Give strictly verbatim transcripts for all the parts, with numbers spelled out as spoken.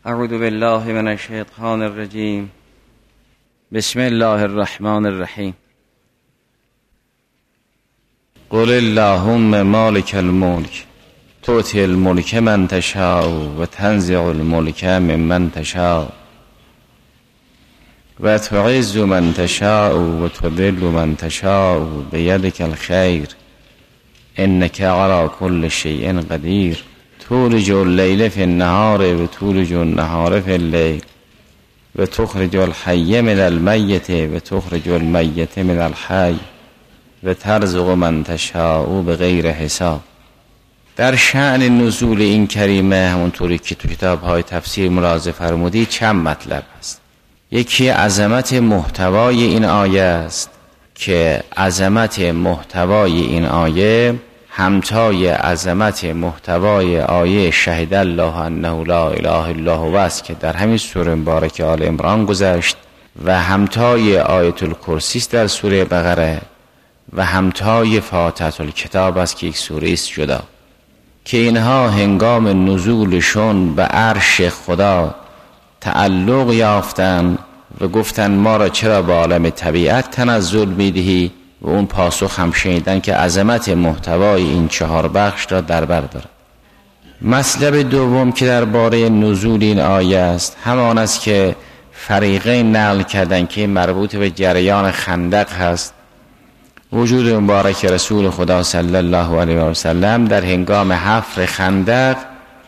اعوذ بالله من الشیطان الرجیم. بسم الله الرحمن الرحیم. قل اللهم مالک الملک تؤتی الملک من تشاء و تنزع الملک ممن تشاء و تعز من تشاء و تذل من تشاء بیدک الخیر انک علی کل شیء قدیر تولج اللیل فی النهار و تولج النهار فی اللیل و تخرج الحی من المیت و تخرج المیت من الحی و ترزق من تشاء بغیر حساب. در شأن نزول این کریمه همونطوری که تو کتاب‌های تفسیر ملاحظه فرمودید چند مطلب است. یکی عظمت محتوای این آیه است که عظمت محتوای این آیه همتای عظمت محتوای آیه شهد الله انه لا اله الا هو است که در همین سوره مبارکه آل عمران گذشت و همتای آیت الکرسی است در سوره بقره و همتای فاتحه الکتاب است که یک سوره است جدا، که اینها هنگام نزولشون به عرش خدا تعلق یافتن و گفتن ما را چرا به عالم طبیعت تنزل میدهی و اون پاسخ هم شنیدن که عظمت محتوای این چهار بخش را در بر دارد. مطلب دوم که درباره نزول این آیه است همان است که فریقین نقل کردن که مربوط به جریان خندق هست. وجود مبارک رسول خدا صلی الله علیه و سلم در هنگام حفر خندق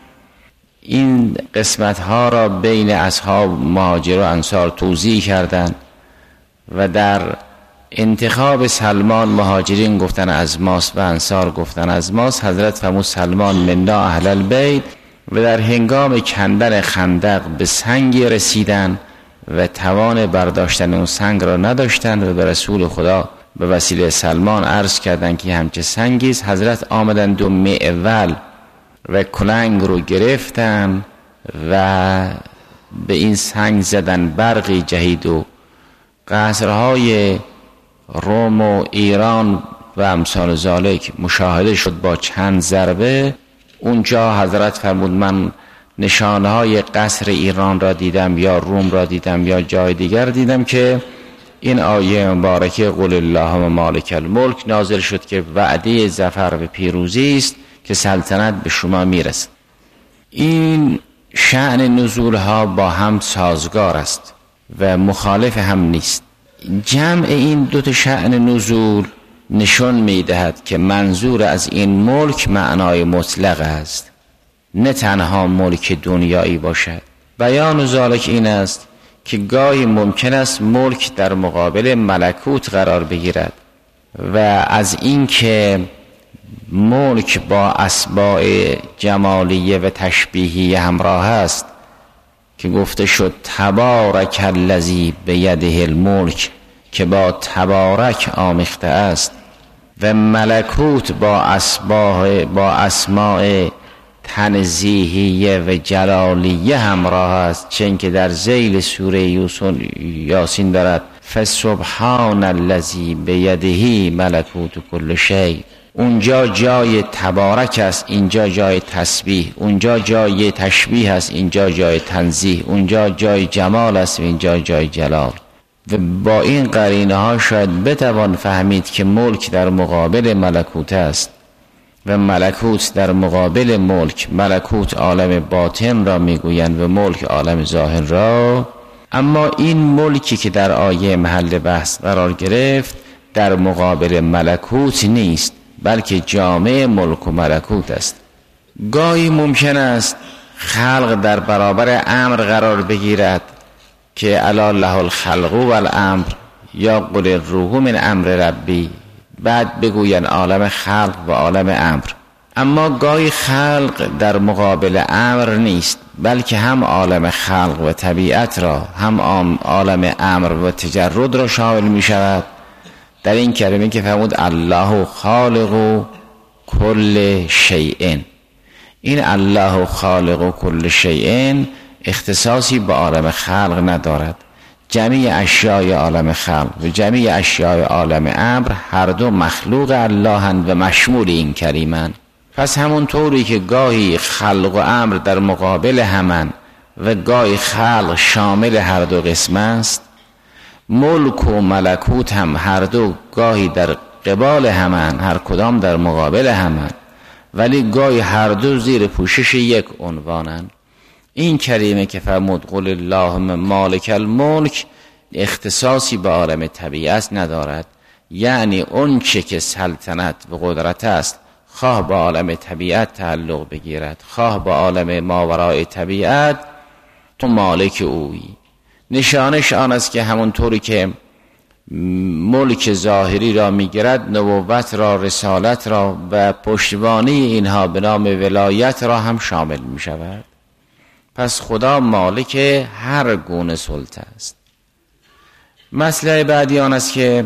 این قسمت ها را بین اصحاب مهاجر و انصار توزیع کردند و در انتخاب سلمان مهاجرین گفتن از ماست و انصار گفتن از ماست. حضرت فرمود سلمان منا اهل البیت و در هنگام کندن خندق به سنگی رسیدن و توان برداشتن اون سنگ را نداشتند و به رسول خدا به وسیله سلمان عرض کردند که همچه سنگی است. حضرت آمدن دو معول و کلنگ رو گرفتن و به این سنگ زدن، برقی جهید و قصرهای روم و ایران و امثال ذالک مشاهده شد با چند ضربه. اونجا حضرت فرمود من نشانه های قصر ایران را دیدم یا روم را دیدم یا جای دیگر دیدم که این آیه مبارکه قل اللهم مالک الملک نازل شد که وعده ظفر و پیروزی است که سلطنت به شما میرسد. این شأن نزول ها با هم سازگار است و مخالف هم نیست. جمع این دو تا شأن نزول نشون میدهد که منظور از این ملک معنای مطلق است، نه تنها ملک دنیایی باشد. بیان ذالک این است که گاهی ممکن است ملک در مقابل ملکوت قرار بگیرد و از این که ملک با اسباع جمالیه و تشبیهی همراه است که گفته شد تبارک الذی بیده الملک که با تبارک آمیخته است و ملکوت با اسباع با اسماء تنزیهیه و جلالیه همراه است، چون که در ذیل سوره یاسین دارد فسبحان الذی بیده ملکوت کل شیء. اونجا جای تبارک است، اینجا جای تسبیح، اونجا جای تشبیه است، اینجا جای تنزیه، اونجا جای جمال است و اینجا جای جلال. و با این قرینه ها شاید بتوان فهمید که ملک در مقابل ملکوت است و ملکوت در مقابل ملک. ملکوت عالم باطن را میگویند و ملک عالم ظاهر را. اما این ملکی که در آیه محل بحث قرار گرفت در مقابل ملکوت نیست، بلکه جامع ملک و ملکوت است. گاهی ممکن است خلق در برابر امر قرار بگیرد که الا له الخلق و الامر یا قل الروح من امر ربی، بعد بگوین عالم خلق و عالم امر. اما گاهی خلق در مقابل امر نیست، بلکه هم عالم خلق و طبیعت را هم عالم امر و تجرد را شامل می شود. در این کلمه که فرمود الله خالق کل شیء، این الله خالق کل شیء اختصاصی به عالم خلق ندارد. جمیع اشیای عالم خلق و جمیع اشیای عالم امر هر دو مخلوق اللهند و مشمول این کریمند. پس همون طوری که گاهی خلق و امر در مقابل همن و گاهی خلق شامل هر دو قسم است. ملک و ملکوت هم هر دو گاهی در قبال همن، هر کدام در مقابل همن، ولی گاهی هر دو زیر پوشش یک عنوانن. این کریمه که فرمود قل اللهم مالک الملک اختصاصی به عالم طبیعت ندارد، یعنی اون چه که سلطنت و قدرت است خواه به عالم طبیعت تعلق بگیرد خواه به عالم ماورای طبیعت، تو مالک اویی. نشانش آن است که همونطوری که ملک ظاهری را میگیرد، نبوت را، رسالت را و پشتیبانی اینها به نام ولایت را هم شامل می شود. پس خدا مالک هر گونه سلطه است. مسئله بعدی آن است که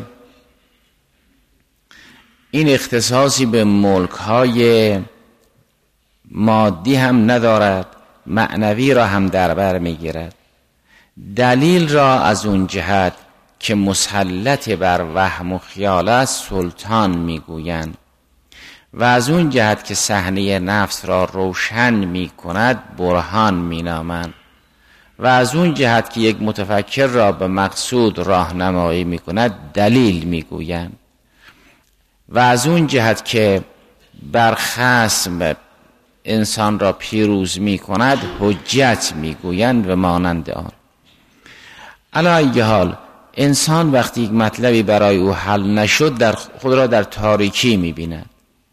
این اختصاصی به ملک های مادی هم ندارد، معنوی را هم در بر می گیرد. دلیل را از اون جهت که مسلط بر وهم و خیال است سلطان میگویند و از اون جهت که صحنه نفس را روشن می کند برهان می نامند و از اون جهت که یک متفکر را به مقصود راهنمایی می کند دلیل می گویند و از اون جهت که بر خصم انسان را پیروز می کند حجت می گویند و مانند آن. علی ای حال انسان وقتی یک مطلبی برای او حل نشد در خود را در تاریکی می بیند.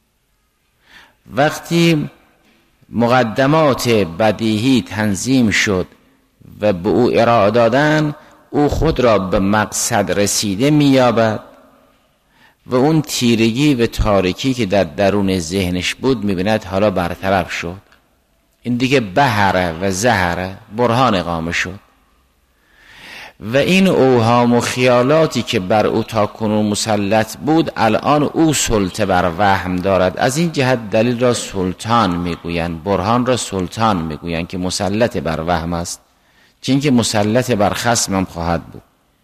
وقتی مقدمات بدیهی تنظیم شد و به او ارائه دادن، او خود را به مقصد رسیده می یابد و اون تیرگی و تاریکی که در درون ذهنش بود می بیند حالا برطرف شد. این دیگه بهره و زهره برهان اقامه شد و این اوهام و خیالاتی که بر او تا کنون مسلط بود الان او سلطه بر وهم دارد. از این جهت دلیل را سلطان میگویند، برهان را سلطان میگویند که مسلط بر وهم است، چون که مسلط بر خصم هم خواهد بود.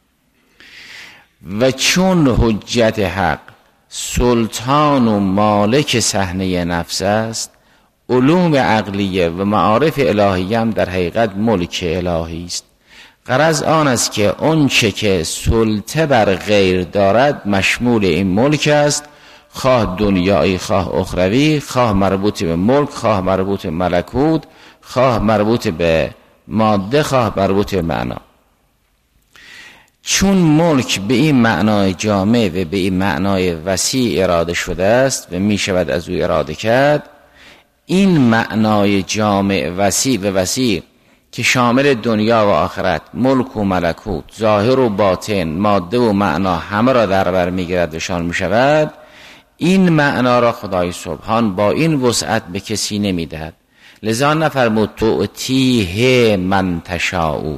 و چون حجت حق سلطان و مالک صحنه نفس است، علوم عقلیه و معارف الهیه هم در حقیقت ملک الهی است. غرض آن است که اون چه که سلطه بر غیر دارد مشمول این ملک است، خواه دنیایی خواه اخروی، خواه مربوط به ملک خواه مربوط به ملکوت، خواه مربوط به ماده خواه مربوط به معنا. چون ملک به این معنای جامع و به این معنای وسیع اراده شده است و می شود از او اراده کرد، این معنای جامع وسیع و وسیع که شامل دنیا و آخرت، ملک و ملکوت، ظاهر و باطن، ماده و معنا همه را در بر میگیرد و شامل می شود، این معنا را خدای سبحان با این وسعت به کسی نمی دهد. لذا نفرمود تؤتیه من تشاء.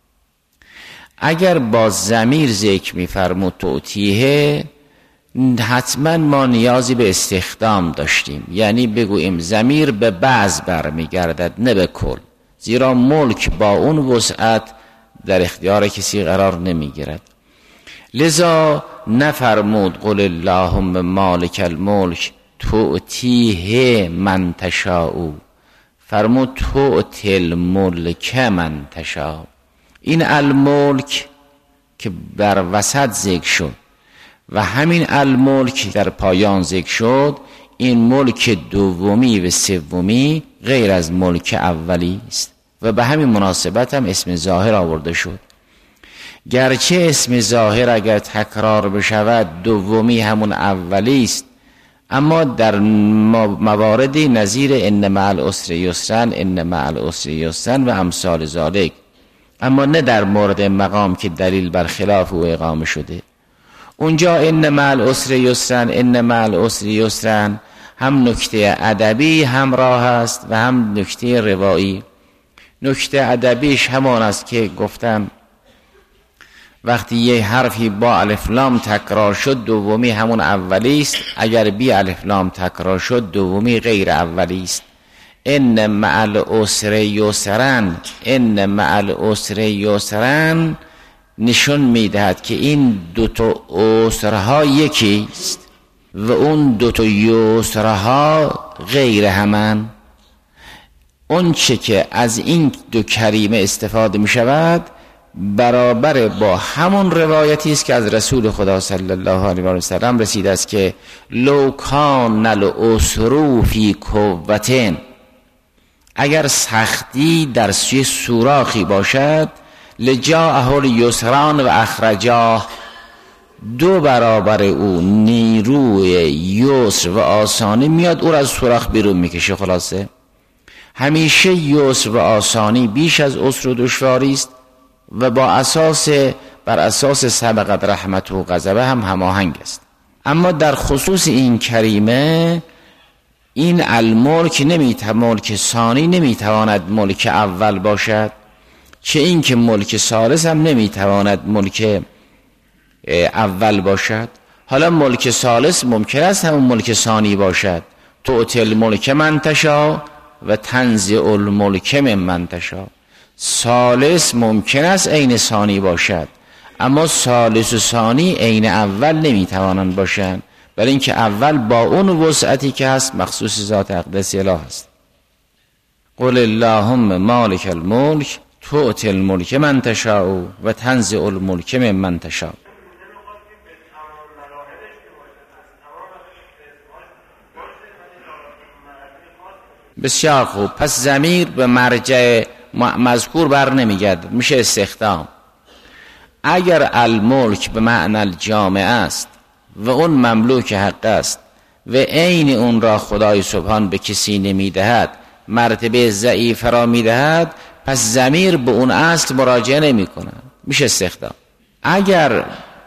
اگر با ضمیر ذکر می فرمود تؤتیه، حتما ما نیازی به استخدام داشتیم، یعنی بگوییم ضمیر به بعض برمیگردد نه به کل، زیرا ملک با اون وسعت در اختیار کسی قرار نمیگیرد. لذا نفرمود قل اللهم مالک الملک تؤتیه من تشاء، فرمود تؤتی الملک من تشاء. این الملک که بر وسط ذکر شد و همین الملک در پایان ذکر شد، این ملک دومی و سومی غیر از ملک اولی است و به همین مناسبت هم اسم ظاهر آورده شد. گرچه اسم ظاهر اگر تکرار بشود دومی همون اولی است، اما در مواردی نظیر ان مع العسر یسرا، ان مع العسر یسرا و امثال ذالک، اما نه در مورد مقام که دلیل بر خلاف او اقامه شده. اونجا ان مع العسر یسرا، ان مع العسر یسرا هم نکته ادبی همراه است و هم نکته روایی. نکته ادبیش همان است که گفتم وقتی یه حرفی با الف لام تکرار شد دومی همون اولی است، اگر بی الف لام تکرار شد دومی غیر اولی است. ان مع العسر یسرا، ان مع العسر یسرا نشون میدهد که این دو تا عسرها یکی است و اون دو تا یسرها غیر همان. اون چه که از این دو کریمه استفاده می شود برابر با همون روایتی است که از رسول خدا صلی الله علیه و سلم رسیده است که لو کان العسر فی کوة، اگر سختی در سوی سوراخی باشد لجاءه الیسران و اخرجاه، دو برابر او نیروی یسر و آسانی میاد او را از سوراخ بیرون میکشه. خلاصه همیشه یسر و آسانی بیش از عسر و دشواری است و با اساس بر اساس سبقت رحمت و غضبه هم هماهنگ است. اما در خصوص این کریمه این الملک نمیتواند، ملک ثانی نمیتواند ملک اول باشد، چه این که ملک ثالث هم نمیتواند ملک اول باشد. حالا ملک ثالث ممکن است همون ملک ثانی باشد، تؤتی الملک من تشاء و تنزع الملک ممن تشاء. ثالث ممکن است عین ثانی باشد، اما ثالث و ثانی عین اول نمیتوانند باشند، برای اینکه اول با اون وسعتی که هست مخصوص ذات اقدس اله است. قل اللهم مالک الملک تؤتی الملک من تشاء و تنزع الملک ممن تشاء. بسیار خوب. پس ضمیر به مرجع مذکور بر نمیگرد، میشه استخدام. اگر الملک به معنی الجامع است و اون مملوک حق است و عین اون را خدای سبحان به کسی نمیدهد، مرتبه ضعیف را میدهد، پس ضمیر به اون اصل مراجعه نمی کند، میشه استخدام. اگر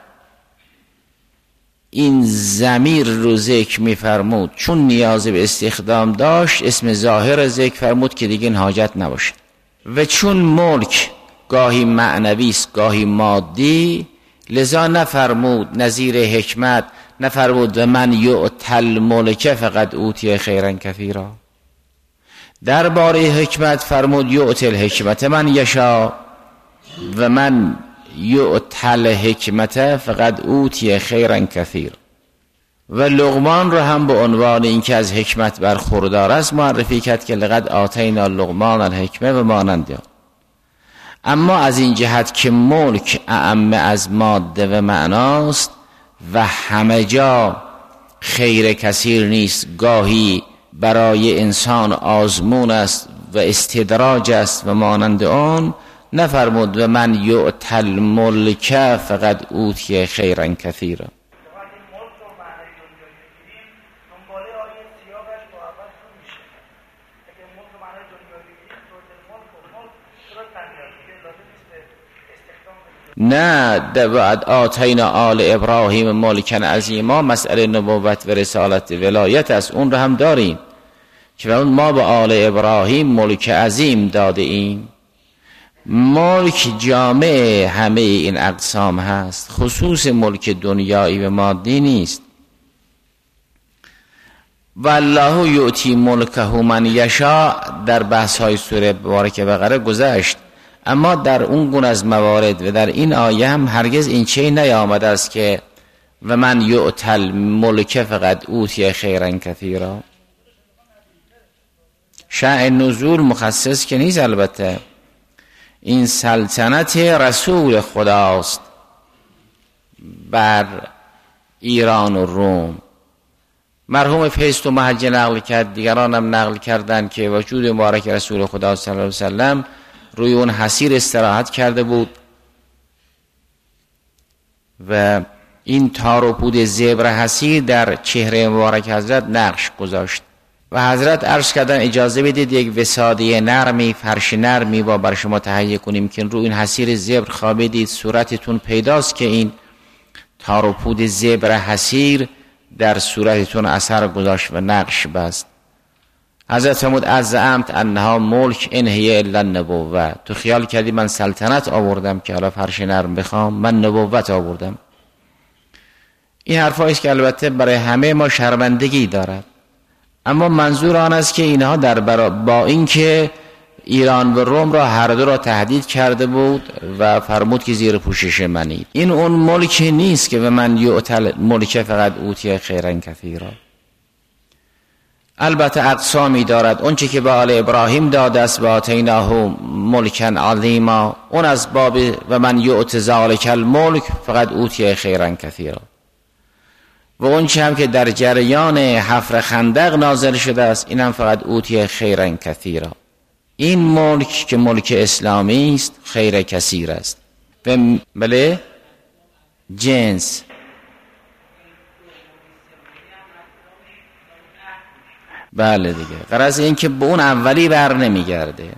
این ضمیر رو ذکر میفرمود چون نیاز به استخدام داشت، اسم ظاهر ذکر فرمود که دیگه این حاجت نباشه. و چون ملک گاهی معنوی است گاهی مادی، لذا نفرمود نظیر حکمت، نفرمود و من یؤتی الملک فقد اوتی خیرا کثیرا. درباره حکمت فرمود یؤتی الحکمت من یشاء و من یؤتی الحکمت فقد اوتی خیرا کثیر. و لقمان رو هم به عنوان اینکه از حکمت برخوردار است معرفی کرد که لقد آتینا لقمان الحکمه و مانند آن. اما از این جهت که ملک اعم از ماده و معناست و همه جا خیر کثیر نیست، گاهی برای انسان آزمون است و استدراج است و مانند آن، نفرمود و من یؤتی الملک فقد اوتی خیرا کثیرا. نه بعد آتینا آل ابراهیم ملکن عظیما، مسئله نبوت و رسالت ولایت است، اون رو هم داریم که ما به آل ابراهیم ملک عظیم داده ایم. ملک جامع همه این اقسام هست، خصوص ملک دنیایی و مادی نیست. والله یؤتی ملکه من یشاء در بحث های سوره مبارکه بقره گذشت، اما در اون گونه از موارد و در این آیه هم هرگز این چیزی نیامده است که و من یؤتی الملک فقد اوتی خیرا کثیرا. شأن نزول مخصص که نیست، البته این سلطنت رسول خداست بر ایران و روم. مرحوم فیض تو محجه نقل کرد، دیگران هم نقل کردند که وجود مبارک رسول خدا صلی الله علیه وسلم روی اون حصیر استراحت کرده بود و این تار و پود زبر حصیر در چهره مبارک حضرت نقش گذاشت و حضرت عرض کردن اجازه بدید یک وساده نرمی، فرش نرمی با بر شما تهیه کنیم که روی این حصیر زبر خوابیدید، صورتتون پیداست که این تار و پود زبر حصیر در صورتتون اثر گذاشت و نقش بست. حضرت فرمود از زعمت انها ملک ان هی الا النبوه، تو خیال کردی من سلطنت آوردم که حالا فرش نرم بخوام؟ من نبوت آوردم. این حرفایی است که البته برای همه ما شرمندگی دارد، اما منظور آن است که اینها در برا با اینکه ایران و روم را هر دو را تهدید کرده بود و فرمود که زیر پوشش منید، این اون ملک نیست که و من یؤتی الملک فقد اوتی خیرا کثیرا. البته اقسامی دارد. اون چی که به آل ابراهیم داده است و آتیناه ملکا عظیما، اون از باب و من یؤت ذلک الملک فقط اوتی خیرا کثیرا. و اون چی هم که در جریان حفر خندق نازل شده است، این هم فقط اوتی خیرا کثیرا. این ملک که ملک اسلامی است خیر کثیر است. و بله جنس بله دیگه، غرض این که به اون اولی بر نمیگرده،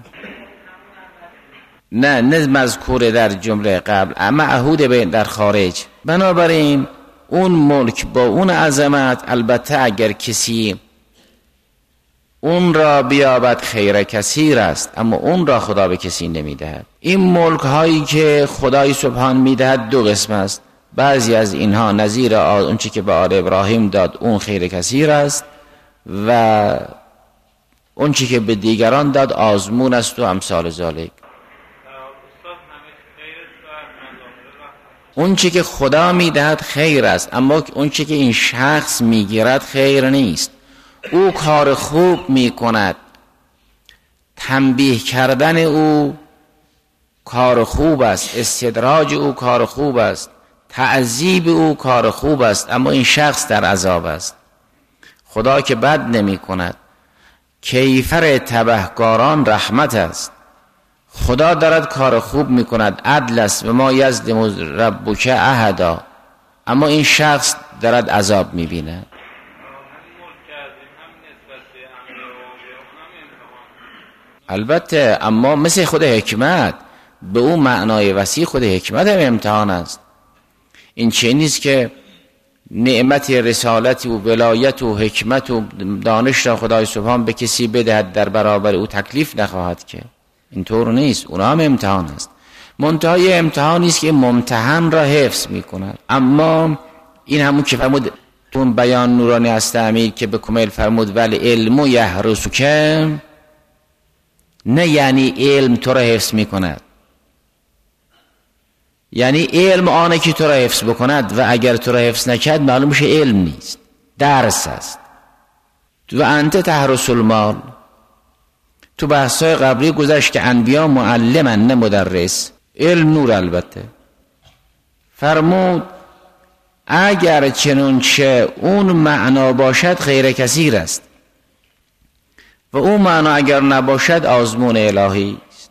نه نه مذکور در جمله قبل، اما عهود به در خارج. بنابراین اون ملک با اون عظمت، البته اگر کسی اون را بیابد خیر کثیر است، اما اون را خدا به کسی نمیدهد. این ملک هایی که خدای سبحان میدهد دو قسم است. بعضی از اینها نظیر اون چی که به آل ابراهیم داد، اون خیر کثیر است، و اون چی که به دیگران داد آزمون است و امثال ذالک. اون چی که خدا میدهد خیر است، اما اون چی که این شخص میگیرد خیر نیست. او کار خوب میکند، تنبیه کردن او کار خوب است، استدراج او کار خوب است، تعذیب او کار خوب است، اما این شخص در عذاب است. خدا که بد نمی کند. کیفر تبهکاران رحمت است. خدا دارد کار خوب می کند، عدل است و ما یظلم ربک احدا، اما این شخص دارد عذاب می بیند. البته اما مثل خود حکمت، به اون معنای وسیع خود حکمت هم امتحان است. این چه نیست که نعمت رسالت و ولایت و حکمت و دانش را خدای سبحان به کسی بدهد در برابر او تکلیف نخواهد که، اینطور نیست. اونا هم امتحان است. منتهای امتحانی است که ممتحن را حفظ می کند. اما این همون که فرمود تون بیان نورانی است امیر که به کمیل فرمود ولی علم یحرسک، نه یعنی علم تو را حفظ می کند، یعنی علم آنه که تو را حفظ بکند، و اگر تو را حفظ نکرد معلوم میشه علم نیست، درس است. و انت تحرس المال. تو بحثای قبلی گذشت که انبیا معلمن نه مدرس، علم نور. البته فرمود اگر چنانچه اون معنا باشد خیر کثیر است، و اون معنا اگر نباشد آزمون الهی است.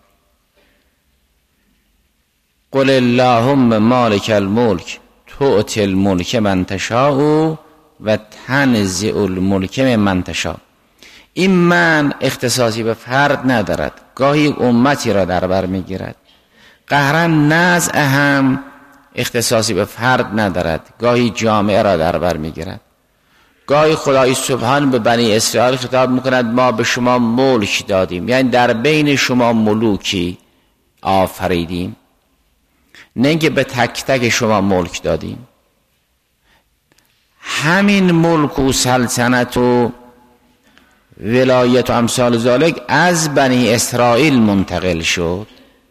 قل اللهم مالک الملک تؤتی الملک من تشاء و تنزع الملک من تشاء. این من اختصاصی به فرد ندارد، گاهی امتی را در بر میگیرد. قهرن نزع هم اختصاصی به فرد ندارد، گاهی جامعه را در بر میگیرد. گاهی خدای سبحان به بنی اسرائیل خطاب میکند ما به شما ملک دادیم، یعنی در بین شما ملوکی آفریدیم، نه اینکه به تک تک شما ملک دادیم. همین ملک و سلطنت و ولایت و امثال ذالک از بنی اسرائیل منتقل شد.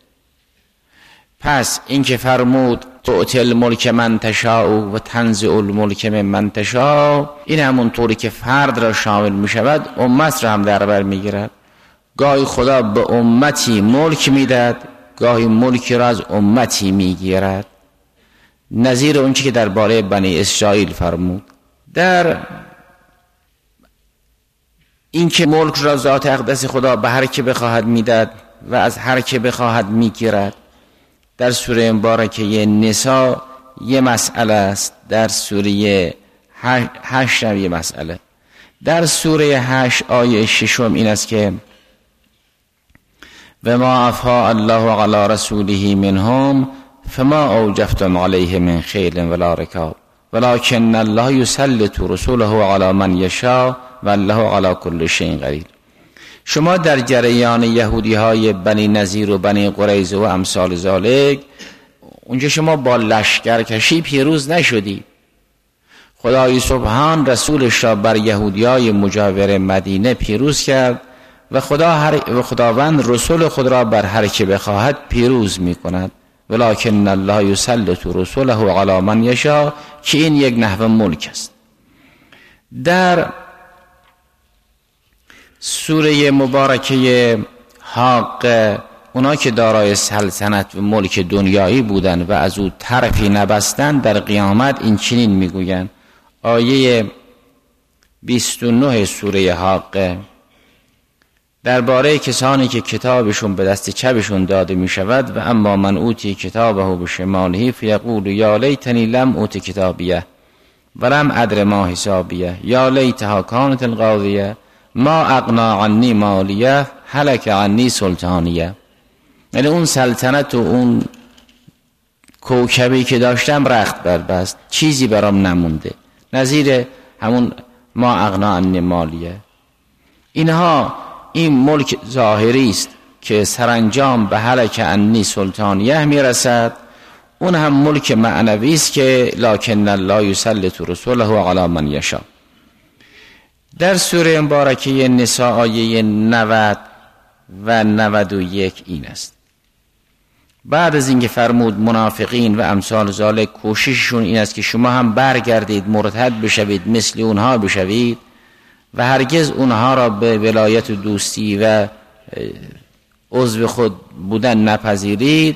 پس این که فرمود تؤتی الملک من تشاء و تنزع الملک من تشاء، این همون طوری که فرد را شامل می شود امت را هم در بر می گیرد. گاهی خدا به امتی ملک می داد، گاهی ملکی را از امتی می گیرد، نظیر اون چی که در باره بنی اسرائیل فرمود. در این که ملک را ذات اقدس خدا به هر که بخواهد میداد و از هر که بخواهد میگیرد، در سوره مبارکه نساء یه مسئله است، در سوره هشت هم یه مسئله. در سوره هشت آیه ششم این است که و ما افاء الله علی رسوله منهم فما اوجفتم علیه من خیل ولا رکاب ولکن الله یسلط رسوله علی من یشاء والله علی کل شیء قدیر. شما در جریان یهودی های بنی نذیر و بنی قریظه و امثال ذالک، اونجا شما با لشکرکشی پیروز نشدی. خدای سبحان رسولش را بر یهودی های مجاور مدینه پیروز کرد و خدا هر و خداوند رسول خود را بر هر که بخواهد پیروز می کند. ولکن الله یسلط رسوله علی من یشاء، که این یک نحو ملک است. در سوره مبارکه حاقه، اونا که دارای سلطنت و ملک دنیایی بودن و از او طرفی نبستن، در قیامت این چنین میگوین. آیه بیست و نه سوره حاقه درباره کسانی که کتابشون به دست چپشون داده می شود: و اما من اوتی کتابه بشماله فیقول یا لیتنی لم اوت کتابیه ولم ادر ما حسابیه یا لیتها کانت القاضیه ما اغنا عنی مالیه هلک عنی سلطانیه. یعنی اون سلطنت و اون کوکبی که داشتم رخت بربست، چیزی برام نمونده، نظیر همون ما اغنا عنی مالیه. اینها این ملک ظاهری است که سرانجام به هلک عنی سلطانیه میرسد. اون هم ملک معنوی است که لکن الله یسلط رسوله علی من یشاء. در سوره مبارکه نساء آیه نود و نود و یک این است. بعد از اینکه فرمود منافقین و امثال ذالک کوشششون این است که شما هم برگردید مرتد بشوید مثل اونها بشوید و هرگز اونها را به ولایت و دوستی و عضو خود بودن نپذیرید.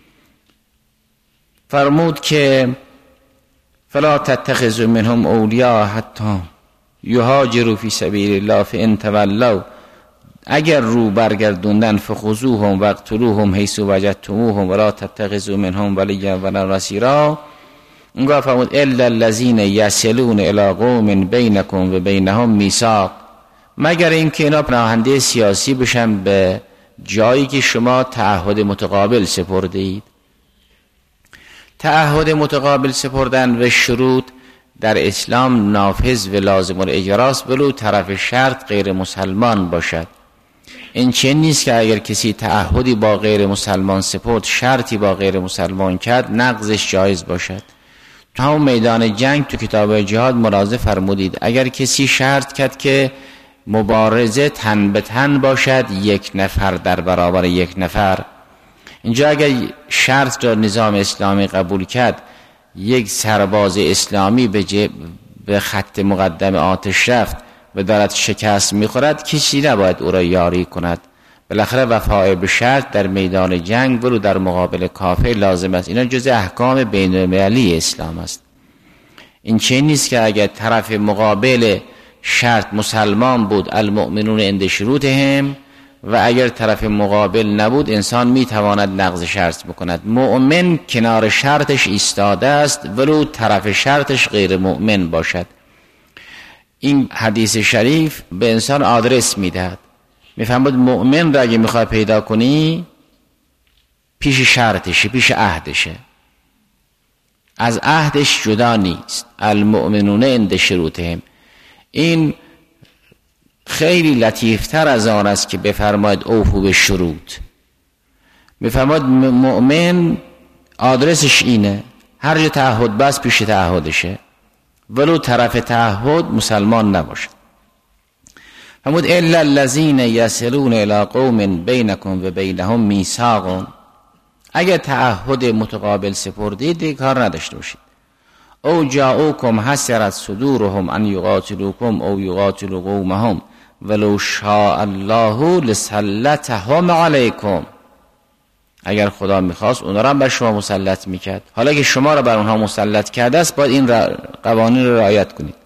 فرمود که فلا تتخذوا منهم اولیاء حتی یهاجروا فی سبیل الله فان تولوا، اگر رو برگردوندن فخذوهم واقتلوهم حیث وجدتموهم ولا تتخذوا منهم ولیا ولا نصیرا. اونگاه فرمود الا الذین یصلون الی قوم بینکم و بینهم میثاق، مگر اینکه اینا پناهنده سیاسی بشن به جایی که شما تعهد متقابل سپرده اید. تعهد متقابل سپردن و شروط در اسلام نافذ و لازم الاجراست، ولو طرف شرط غیر مسلمان باشد. این چنین نیست که اگر کسی تعهدی با غیر مسلمان سپرد، شرطی با غیر مسلمان کرد، نقضش جایز باشد. تو همون میدان جنگ تو کتاب جهاد ملاحظه فرمودید اگر کسی شرط کرد که مبارزه تن به تن باشد، یک نفر در برابر یک نفر، اینجا اگر شرط را نظام اسلامی قبول کرد، یک سرباز اسلامی به, جب به خط مقدم آتش رفت و دارد شکست میخورد، کسی نباید او را یاری کند. بالاخره وفای به شرط در میدان جنگ ولو در مقابل کافر لازم است. اینا جز احکام بین المللی اسلام است. این چه نیست که اگر طرف مقابل شرط مسلمان بود المؤمنون عند شروطهم، و اگر طرف مقابل نبود انسان میتواند نقض شرط بکند. مؤمن کنار شرطش ایستاده است ولو طرف شرطش غیر مؤمن باشد. این حدیث شریف به انسان آدرس میدهد. میفهمد مؤمن را اگه میخوای پیدا کنی پیش شرطشه، پیش عهدشه، از عهدش جدا نیست. المؤمنون عند شروطهم. این خیلی لطیفتر از آن است که بفرماید اوفوا به شروط. میفرماید مؤمن آدرسش اینه، هر جا تعهد بس پیش تعهدشه ولو طرف تعهد مسلمان نباشه. فرمود الا الذین یصلون الی قوم بینکم و بینهم میثاق، اگر تعهد متقابل سپردید دیگه کار نداشته باشید. او جاءوکم حسرت صدورهم ان یقاتلوکم او یقاتلوا قومهم ولو شاء الله لسلطهم علیکم، اگر خدا میخواست اونا را بر شما مسلط میکرد. حالا که شما را بر اونها مسلط کرده است باید این قوانین را رعایت کنید.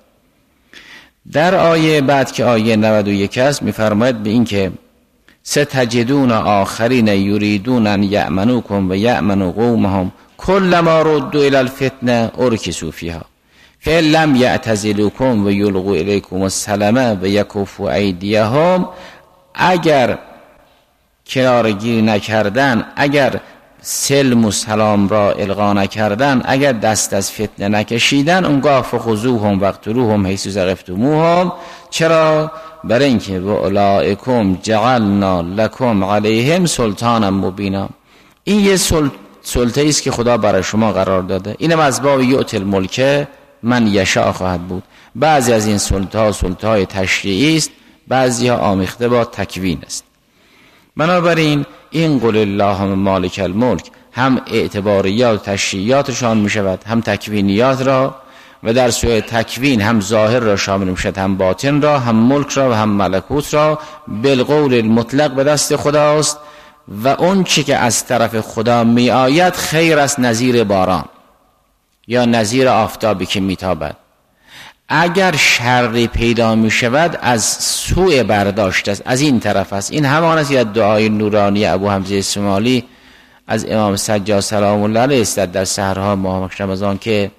در آیه بعد که آیه نود و یک است میفرماید به این که ستجدون آخرین یریدون ان یأمنوکم و یأمنوا قومهم کلما ردوا الی الفتنه ارکسوا فیها فإن لم یعتزلوکم و یلقوا الیکم السلم و یکفوا ایدیهم، اگر کنارگیری نکردن، اگر سلم و سلام را القا نکردن، اگر دست از فتنه نکشیدن، اونگاه فخذوهم واقتلوهم حیث ثقفتموهم. چرا؟ برای اینکه و اولئکم جعلنا لکم علیهم سلطانا مبینا. این یه سلطه است که خدا برای شما قرار داده. اینم از باب یؤتی الملک من یشاء خواهد بود. بعضی از این سلطه ها سلطه های تشریعی است، بعضی ها آمیخته با تکوین است. بنابراین این قل اللهم مالک الملک هم اعتباریات و تشریعیاتشان می شود، هم تکوینیات را. و در سوره تکوین هم ظاهر را شامل میشد، هم باطن را، هم ملک را و هم ملکوت را. بالقول المطلق به دست خداست و اون چی که از طرف خدا می آید خیر است، نظیر باران یا نظیر آفتابی که میتابد. اگر شری پیدا می شود از سوء برداشت است، از این طرف است. این همان است که دعای نورانی ابو حمزه سمالی از امام سجاد سلام الله علیه است در سحرها ماه رمضان که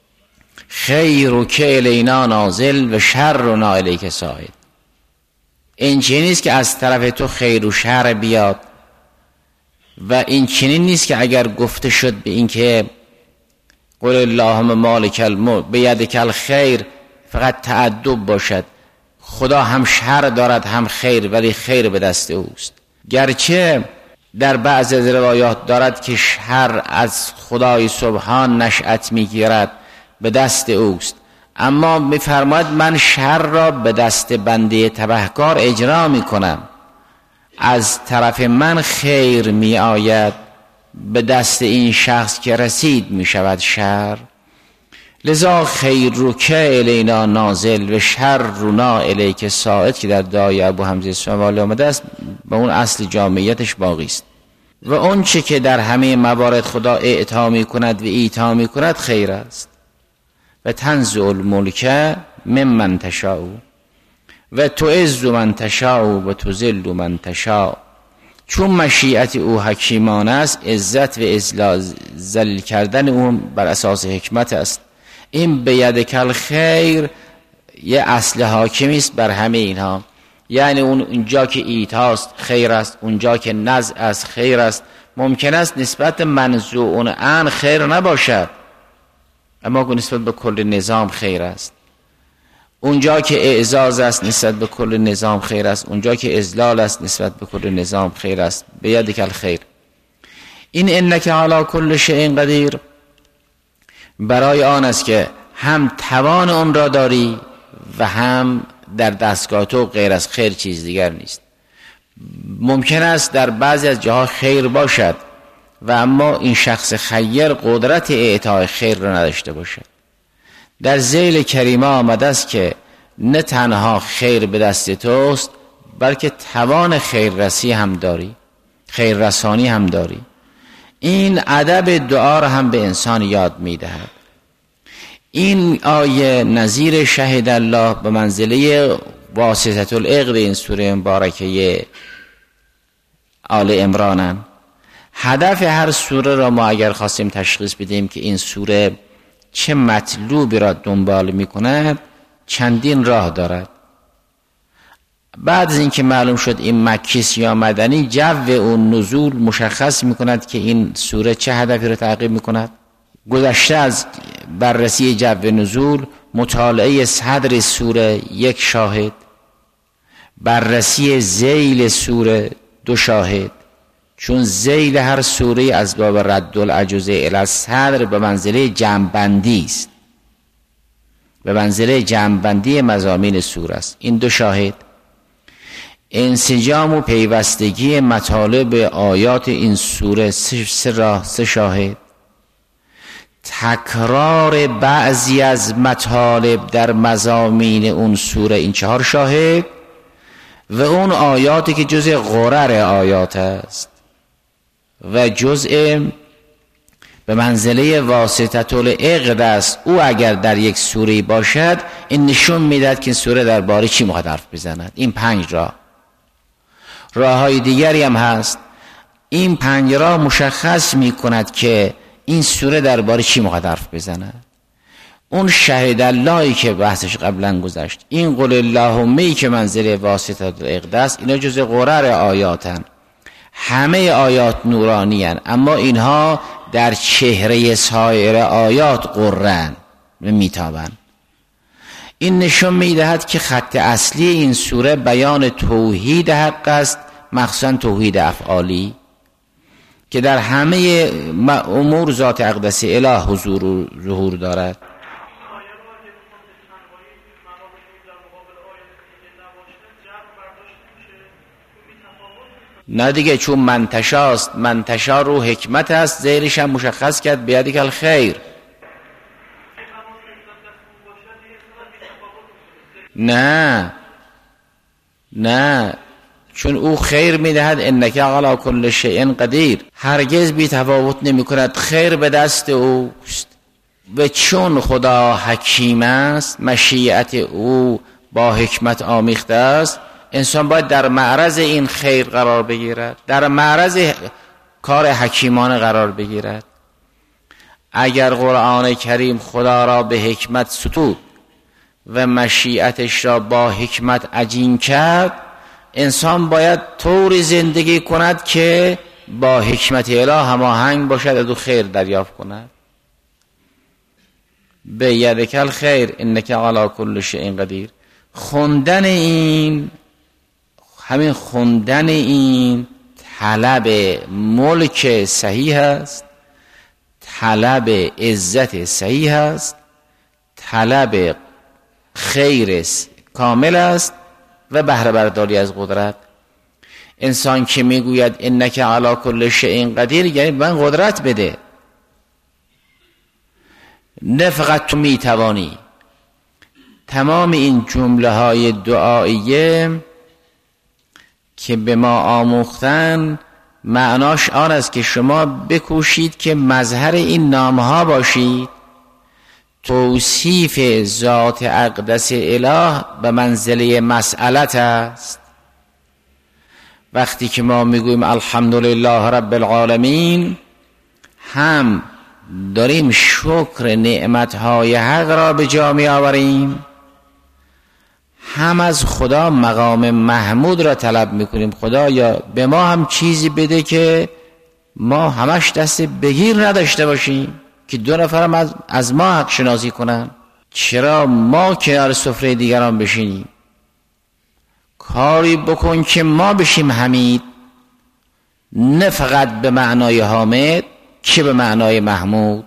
خیر که الینا نازل و شر الیک صاعد. این چنین نیست که از طرف تو خیر و شر بیاد و این چنین نیست که اگر گفته شد به این که قل اللهم مالک الملک بیدک الخیر فقط تعدب باشد. خدا هم شر دارد هم خیر، ولی خیر به دست اوست. گرچه در بعض از روایات دارد که شر از خدای سبحان نشأت میگیرد، به دست اوست، اما میفرماید من شر را به دست بنده تبهکار اجرا میکنم، از طرف من خیر می آید به دست این شخص که رسید می شود شر. لذا خیر رو که الینا نازل و شر رونا الیک صاعد که در دعای ابو حمزه سمالی آمده است به اون اصل جامعیتش باقی است. و اون چه که در همه موارد خدا اعطا می کند و ایتا می کند خیر است. و تنزع الملک ممن تشاء و تعز من تشاء و تذل من تشاء. چون مشیت او حکیمانه است، عزت و ذل کردن او بر اساس حکمت است. این بیدک الخیر یه اصل حاکمی است بر همه اینها، یعنی اون اونجا که ایتاست خیر است، اونجا که نزع است خیر است. ممکن است نسبت منزوع عن خیر نباشد، اما نسبت به کل نظام خیر است. اونجا که اعزاز است نسبت به کل نظام خیر است، اونجا که اذلال است نسبت به کل نظام خیر است. بیدک الخیر. این انک علی کل شیء قدیر برای آن است که هم توان اون را داری و هم در دستگاه تو غیر از خیر چیز دیگر نیست. ممکن است در بعضی از جاها خیر باشد و اما این شخص خیر قدرت اعطای خیر را نداشته باشد. در ذیل کریمه آمده است که نه تنها خیر به دست توست بلکه توان خیررسی هم داری، خیررسانی هم داری. این ادب دعا را هم به انسان یاد میدهد. این آیه نظیر شهد الله به منزله واسطة العقد این سوره مبارکه آل عمرانن. هدف هر سوره را ما اگر خواستیم تشخیص بدیم که این سوره چه مطلوبی را دنبال میکند، چندین راه دارد. بعد از اینکه معلوم شد این مکی یا مدنی، جو اون نزول مشخص میکند که این سوره چه هدفی را تعقیب میکند. گذشته از بررسی جو نزول، مطالعه صدر سوره یک شاهد، بررسی ذیل سوره دو شاهد، چون ذیل هر سوره از باب رد العجوزه الی الصدر به منزله جمع‌بندی است، به منزله جمع‌بندی مضامین سوره است. این دو شاهد. انسجام و پیوستگی مطالب آیات این سوره سه راه سه شاهد. تکرار بعضی از مطالب در مضامین اون سوره این چهار شاهد. و اون آیاتی که جزء غرر آیات است و جزء به منزله واسطة العقد است، او اگر در یک سوره باشد این نشون میدهد که این سوره درباره چی میخواد حرف بزند. این پنج راه. راههای دیگری هم هست. این پنج راه مشخص میکند که این سوره درباره چی میخواد حرف بزند. اون شهد اللهی که بحثش قبلا گذشت، این قل اللهمی که منزله واسطة العقد است، اینا جز غرر آیاتن. همه آیات نورانی هن، اما اینها در چهره سایر آیات قرن میتابن. این نشون میدهد که خط اصلی این سوره بیان توحید حق است، مخصوصا توحید افعالی که در همه امور ذات اقدس اله حضور و ظهور دارد. نه دیگه، چون منتشاست، منتشا رو حکمت است، زیرش هم مشخص کرد بیدک الخیر. نه نه، چون او خیر میدهد انک علی کل شیء قدیر، هرگز بی تفاوت نمی کند، خیر به دست اوست. و چون خدا حکیم است، مشیت او با حکمت آمیخته است، انسان باید در معرض این خیر قرار بگیرد، در معرض کار حکیمانه قرار بگیرد. اگر قرآن کریم خدا را به حکمت ستود و مشیتش را با حکمت عجین کرد، انسان باید طوری زندگی کند که با حکمت الهی هماهنگ باشد و خیر دریافت کند. به یدک الخیر انک علی کل شیء قدیر. خوندن این، همین خوندن این طلب ملک صحیح است، طلب عزت صحیح است، طلب خیر کامل است و بهره برداری از قدرت. انسان که میگوید انک علی کل شیء قدیر، یعنی من قدرت بده، نه فقط تو میتوانی. تمام این جمله های دعاییه که به ما آموختن معناش آن است که شما بکوشید که مظهر این نامها باشید. توصیف ذات اقدس اله به منزله مسئلت است. وقتی که ما میگویم الحمدلله رب العالمین، هم داریم شکر نعمتهای حق را به جا می آوریم، هم از خدا مقام محمود را طلب میکنیم. خدا یا به ما هم چیزی بده که ما همش دست بگیر نداشته باشیم، که دو نفرم از, از ما حق شناسی کنن. چرا ما کنار سفره دیگران بشینیم؟ کاری بکن که ما بشیم حمید، نه فقط به معنای حامد که به معنای محمود.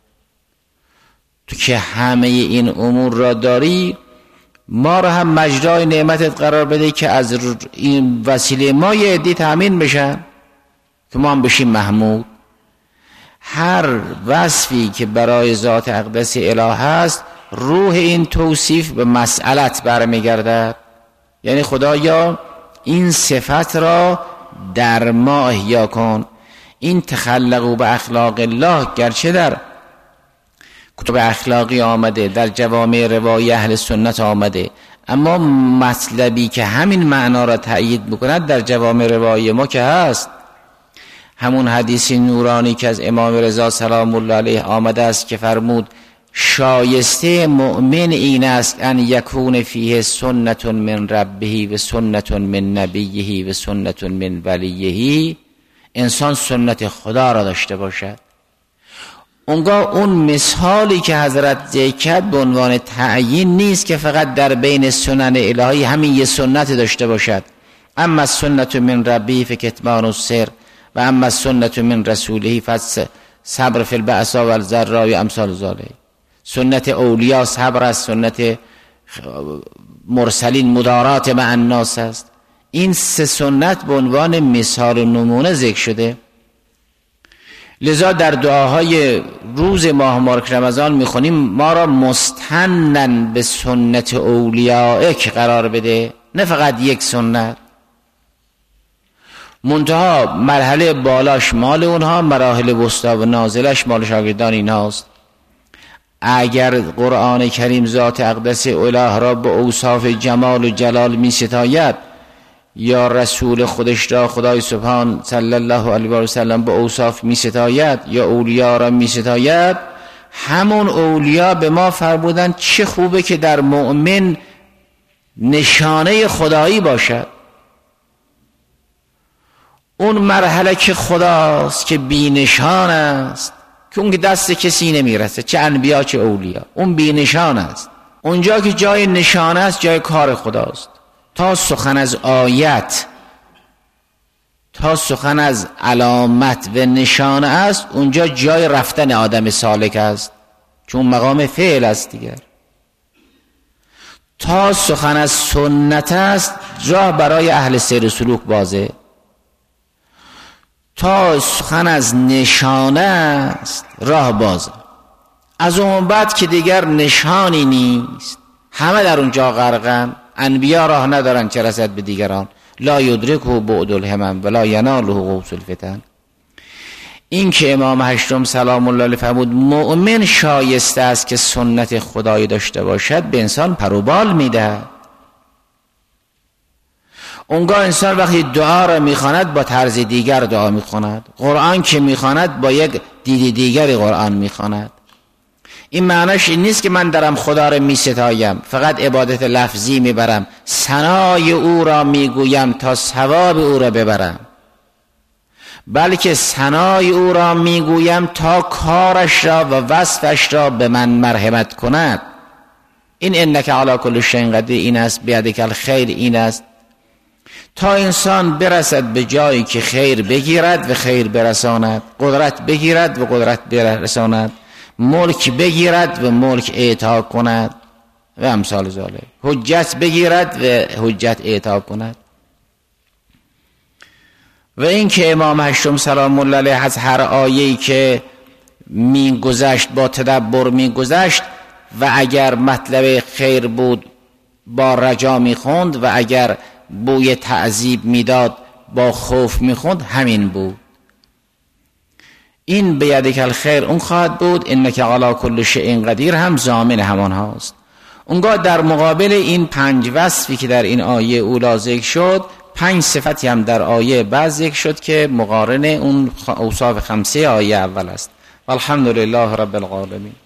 تو که همه این امور را داری، ما را هم مجرای نعمتت قرار بده که از این وسیله ما یه عدی تامین بشن که ما هم بشیم محمود. هر وصفی که برای ذات اقدس اله هست، روح این توصیف به مسئلت برمیگردد. یعنی خدایا این صفت را در ما احیا کن. این تخلقوا به اخلاق الله گرچه در کتب اخلاقی آمده، در جوامع روایی اهل سنت آمده، اما مطلبی که همین معنا را تأیید میکند در جوامع روایی ما که هست. همون حدیث نورانی که از امام رضا سلام الله علیه آمده است که فرمود شایسته مؤمن این است ان یکون فیه سنت من ربه و سنت من نبیه و سنت من ولیه، انسان سنت خدا را داشته باشد. اونگاه اون مثالی که حضرت ذکر کرد به عنوان تعیین نیست که فقط در بین سنن الهی همین یه سنت داشته باشد. اما سنت من ربه فکتمان السر و اما سنت من رسوله فصبر فی البأساء والضراء و امثال ذلک. سنت اولیاء صبر است، سنت مرسلین مدارات مع الناس است. این سه سنت به عنوان مثال و نمونه ذکر شده. لذا در دعاهای روز ماه مبارک رمضان میخونیم ما را مستنن به سنت اولیائک قرار بده، نه فقط یک سنت. منتها مرحله بالاش مال اونها، مراحل وسطا و نازلش مال شاگردان اینهاست. اگر قرآن کریم ذات اقدس اله را به اوصاف جمال و جلال می ستاید، یا رسول خودش را خدای سبحان صلی الله علیه و سلم به اوصاف می ستاید، یا اولیاء را می ستاید، همون اولیاء به ما فرمودن چه خوبه که در مؤمن نشانه خدایی باشد. اون مرحله که خداست که بی نشان است، که اون که دست کسی نمیرسه، چه انبیا چه اولیاء، اون بی نشان است. اونجا که جای نشان است جای کار خداست. تا سخن از آیت، تا سخن از علامت و نشانه است، اونجا جای رفتن آدم سالک است، چون مقام فعل است دیگر. تا سخن از سنت است، راه برای اهل سیر و سلوک بازه. تا سخن از نشانه است، راه بازه. از اون بعد که دیگر نشانی نیست، همه در اونجا غرقن. انبیا راه ندارن چه رسد به دیگران. لا یدرکه بعد الهمم ولا یناله غوث الفتن. این که امام هشتم سلام الله علیه فرمود مؤمن شایسته است که سنت خدایی داشته باشد، به انسان پروبال میده. اونگاه انسان وقتی دعا را میخواند با طرز دیگر دعا میخواند، قرآن که میخواند با یک دید دیگری قرآن میخواند. این معنیش این نیست که من دارم خدا را میستایم فقط عبادت لفظی میبرم، ثنای او را میگویم تا ثواب او را ببرم، بلکه ثنای او را میگویم تا کارش را و وصفش را به من مرحمت کند. این انک علی کل شیء قدیر این است، بیدک الخیر این است، تا انسان برسد به جایی که خیر بگیرد و خیر برساند، قدرت بگیرد و قدرت برساند، ملک بگیرد و ملک اعطا کند و امثال ذالک، حجت بگیرد و حجت اعطا کند. و این که امام هشتم سلام الله علیه از هر آیه‌ای که میگذشت با تدبر میگذشت و اگر مطلب خیر بود با رجا میخوند و اگر بوی تعذیب میداد با خوف میخوند، همین بود. این بیدک الخیر اون خواهد بود، انک علی کل شیء قدیر هم ضامن همان هاست. اونگاه در مقابل این پنج وصفی که در این آیه اولا ذکر شد، پنج صفتی هم در آیه بعد ذکر شد که مقارن اون اوصاف خمسه آیه اول است. والحمدلله رب العالمین.